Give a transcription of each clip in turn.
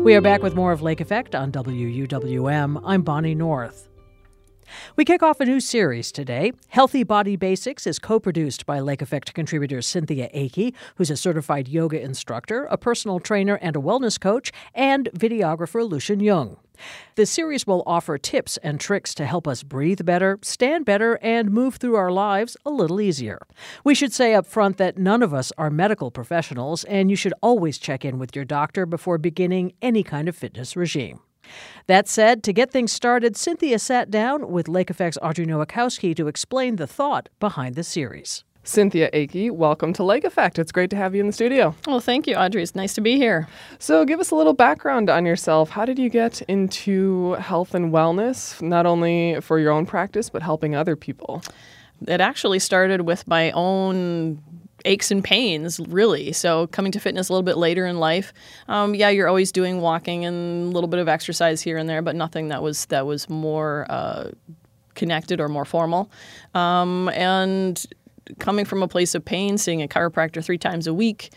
We are back with more of Lake Effect on WUWM. I'm Bonnie North. We kick off a new series today. Healthy Body Basics is co-produced by Lake Effect contributor Cynthia Akey, who's a certified yoga instructor, a personal trainer and a wellness coach, and videographer Lucian Jung. The series will offer tips and tricks to help us breathe better, stand better, and move through our lives a little easier. We should say up front that none of us are medical professionals, and you should always check in with your doctor before beginning any kind of fitness regime. That said, to get things started, Cynthia sat down with Lake Effect's Audrey Nowakowski to explain the thought behind the series. Cynthia Akey, welcome to Lake Effect. It's great to have you in the studio. Well, thank you, Audrey. It's nice to be here. So give us a little background on yourself. How did you get into health and wellness, not only for your own practice, but helping other people? It actually started with my own aches and pains, really. So coming to fitness a little bit later in life, you're always doing walking and a little bit of exercise here and there, but nothing that was more connected or more formal. And coming from a place of pain, seeing a chiropractor 3 times a week,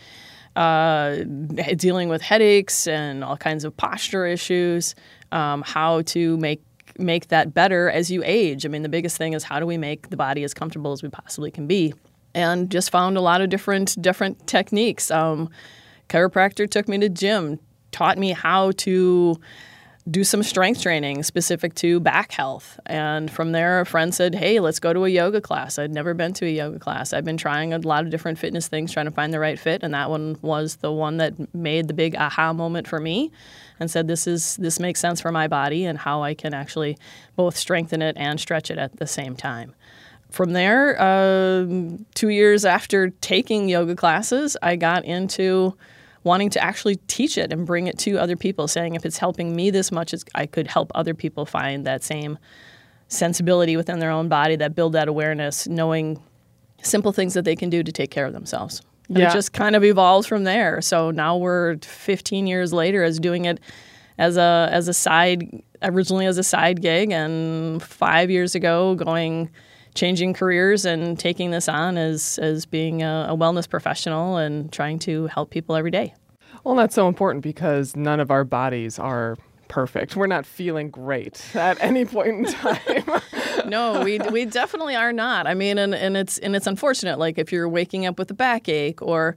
dealing with headaches and all kinds of posture issues, how to make that better as you age. I mean, the biggest thing is how do we make the body as comfortable as we possibly can be? And just found a lot of different techniques. Chiropractor took me to gym, taught me how to do some strength training specific to back health. And from there, a friend said, hey, let's go to a yoga class. I'd never been to a yoga class. I've been trying a lot of different fitness things, trying to find the right fit. And that one was the one that made the big aha moment for me and said, this makes sense for my body and how I can actually both strengthen it and stretch it at the same time. From there, 2 years after taking yoga classes, I got into wanting to actually teach it and bring it to other people, saying if it's helping me this much, I could help other people find that same sensibility within their own body, that build that awareness, knowing simple things that they can do to take care of themselves. And it just kind of evolved from there. So now we're 15 years later as doing it as a side, originally as a side gig, and 5 years ago changing careers and taking this on as being a wellness professional and trying to help people every day. Well, that's so important because none of our bodies are perfect. We're not feeling great at any point in time. No, we definitely are not. I mean, and it's unfortunate. Like if you're waking up with a backache or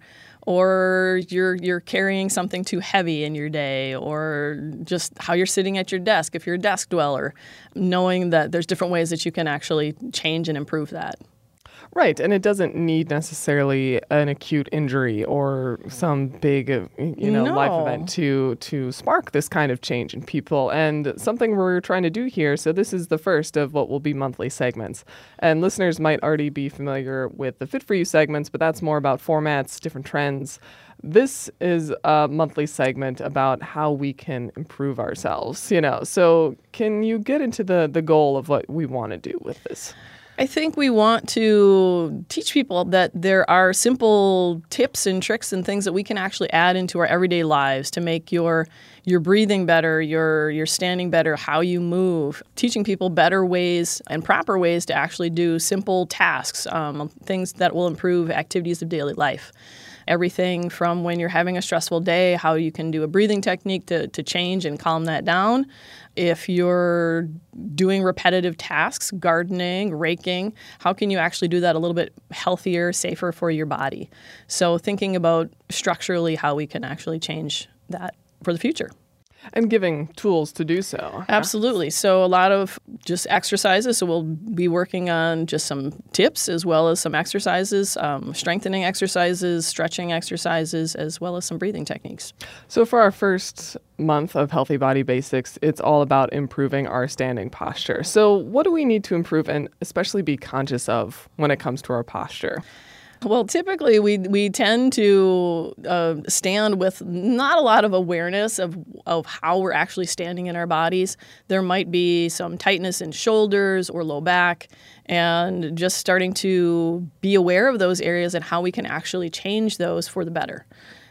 you're carrying something too heavy in your day, or just how you're sitting at your desk if you're a desk dweller, knowing that there's different ways that you can actually change and improve that. Right, and it doesn't need necessarily an acute injury or some big, life event to spark this kind of change in people. And something we're trying to do here, so this is the first of what will be monthly segments. And listeners might already be familiar with the Fit For You segments, but that's more about formats, different trends. This is a monthly segment about how we can improve ourselves, So can you get into the goal of what we want to do with this? I think we want to teach people that there are simple tips and tricks and things that we can actually add into our everyday lives to make your breathing better, your standing better, how you move, teaching people better ways and proper ways to actually do simple tasks, things that will improve activities of daily life. Everything from when you're having a stressful day, how you can do a breathing technique to change and calm that down. If you're doing repetitive tasks, gardening, raking, how can you actually do that a little bit healthier, safer for your body? So thinking about structurally how we can actually change that for the future. And giving tools to do so. Absolutely. So a lot of just exercises. So we'll be working on just some tips as well as some exercises, strengthening exercises, stretching exercises, as well as some breathing techniques. So for our first month of Healthy Body Basics, it's all about improving our standing posture. So what do we need to improve and especially be conscious of when it comes to our posture? Well, typically we tend to stand with not a lot of awareness of how we're actually standing in our bodies. There might be some tightness in shoulders or low back, and just starting to be aware of those areas and how we can actually change those for the better.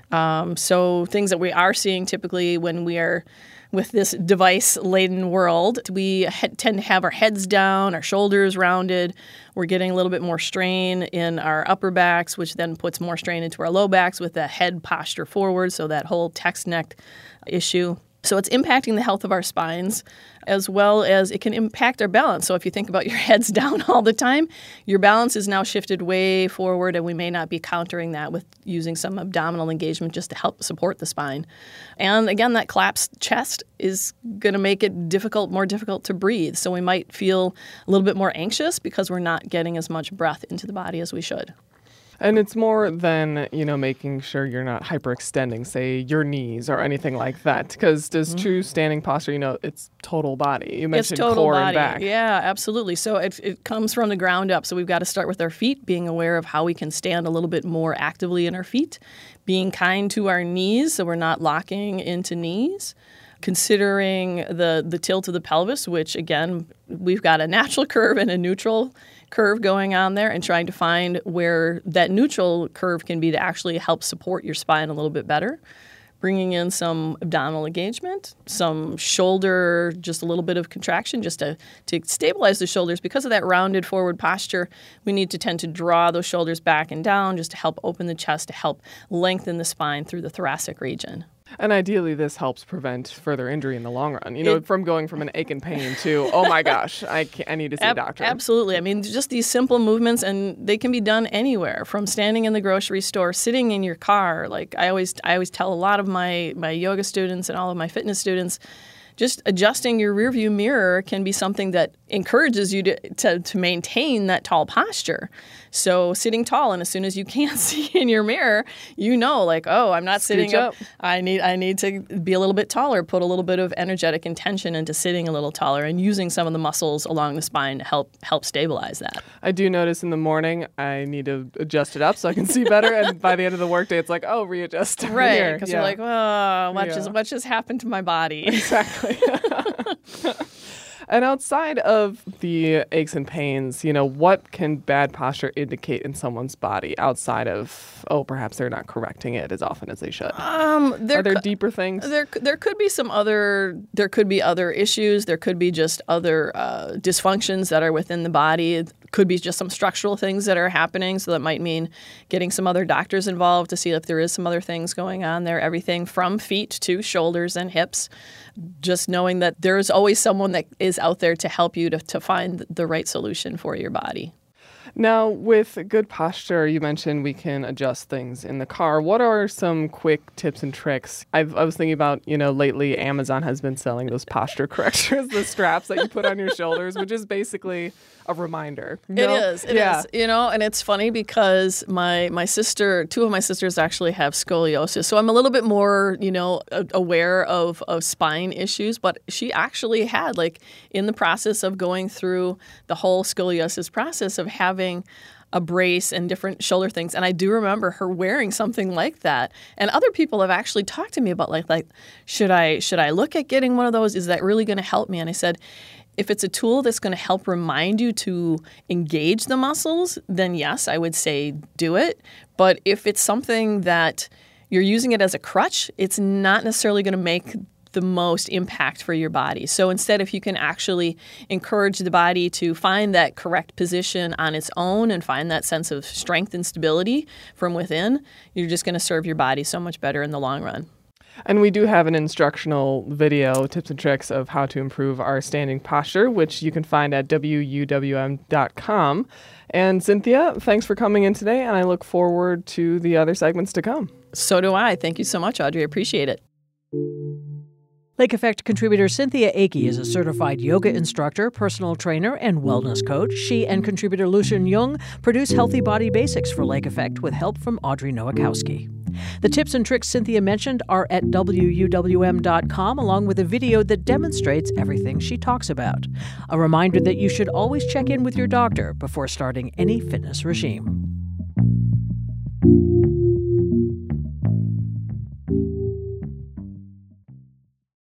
So things that we are seeing typically when we are with this device-laden world, we tend to have our heads down, our shoulders rounded. We're getting a little bit more strain in our upper backs, which then puts more strain into our low backs with the head posture forward, so that whole text neck issue. So it's impacting the health of our spines as well as it can impact our balance. So if you think about your heads down all the time, your balance is now shifted way forward, and we may not be countering that with using some abdominal engagement just to help support the spine. And again, that collapsed chest is going to make it more difficult to breathe. So we might feel a little bit more anxious because we're not getting as much breath into the body as we should. And it's more than, making sure you're not hyperextending, say, your knees or anything like that. Because does true standing posture, it's total body. You mentioned core and back. Yeah, absolutely. So it comes from the ground up. So we've got to start with our feet, being aware of how we can stand a little bit more actively in our feet, being kind to our knees so we're not locking into knees, considering the tilt of the pelvis, which, again, we've got a natural curve and a neutral curve going on there, and trying to find where that neutral curve can be to actually help support your spine a little bit better. Bringing in some abdominal engagement, some shoulder, just a little bit of contraction just to stabilize the shoulders. Because of that rounded forward posture, we need to tend to draw those shoulders back and down just to help open the chest, to help lengthen the spine through the thoracic region. And ideally, this helps prevent further injury in the long run. From going from an ache and pain to, oh my gosh, I need to see a doctor. Absolutely. I mean, just these simple movements, and they can be done anywhere, from standing in the grocery store, sitting in your car. Like I always tell a lot of my yoga students and all of my fitness students, just adjusting your rearview mirror can be something that encourages you to maintain that tall posture. So sitting tall, and as soon as you can't see in your mirror, I'm not sitting up. I need to be a little bit taller, put a little bit of energetic intention into sitting a little taller and using some of the muscles along the spine to help stabilize that. I do notice in the morning I need to adjust it up so I can see better, and by the end of the workday, it's like, oh, readjust. Right, because you're like, oh, what just happened to my body? Exactly. And outside of the aches and pains, what can bad posture indicate in someone's body outside of, perhaps they're not correcting it as often as they should? Are there deeper things? There could be there could be other issues. There could be just other dysfunctions that are within the body. It could be just some structural things that are happening. So that might mean getting some other doctors involved to see if there is some other things going on there. Everything from feet to shoulders and hips. Just knowing that there's always someone that is out there to help you to find the right solution for your body. Now, with good posture, you mentioned we can adjust things in the car. What are some quick tips and tricks? I was thinking about, lately Amazon has been selling those posture correctors, the straps that you put on your shoulders, which is basically a reminder. It is. And it's funny because my sister, two of my sisters actually have scoliosis. So I'm a little bit more, aware of spine issues. But she actually had, in the process of going through the whole scoliosis process of having a brace and different shoulder things. And I do remember her wearing something like that. And other people have actually talked to me about like should I look at getting one of those? Is that really going to help me? And I said, if it's a tool that's going to help remind you to engage the muscles, then yes, I would say do it. But if it's something that you're using it as a crutch, it's not necessarily going to make the most impact for your body. So instead, if you can actually encourage the body to find that correct position on its own and find that sense of strength and stability from within, you're just going to serve your body so much better in the long run. And we do have an instructional video, tips and tricks of how to improve our standing posture, which you can find at WUWM.com. And Cynthia, thanks for coming in today, and I look forward to the other segments to come. So do I. Thank you so much, Audrey. I appreciate it. Lake Effect contributor Cynthia Akey is a certified yoga instructor, personal trainer, and wellness coach. She and contributor Lucien Jung produce Healthy Body Basics for Lake Effect with help from Audrey Nowakowski. The tips and tricks Cynthia mentioned are at WUWM.com, along with a video that demonstrates everything she talks about. A reminder that you should always check in with your doctor before starting any fitness regime.